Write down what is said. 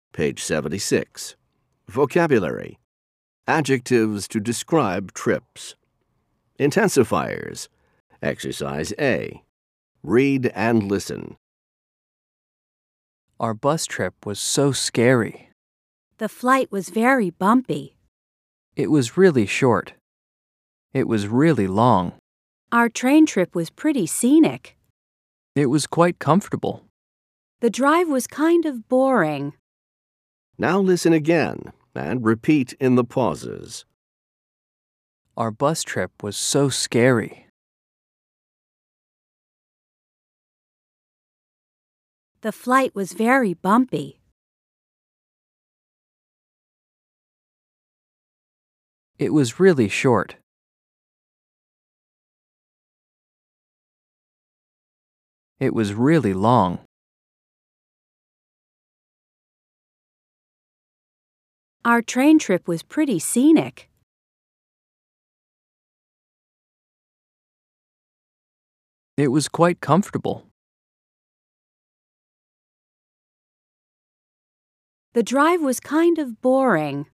Page 76. Vocabulary. Adjectives to describe trips. Intensifiers. Exercise A. Read and listen. Our bus trip was so scary. The flight was very bumpy. It was really short. It was really long. Our train trip was pretty scenic. It was quite comfortable. The drive was kind of boring. Now listen again and repeat in the pauses. Our bus trip was so scary. The flight was very bumpy. It was really short. It was really long. Our train trip was pretty scenic. It was quite comfortable. The drive was kind of boring.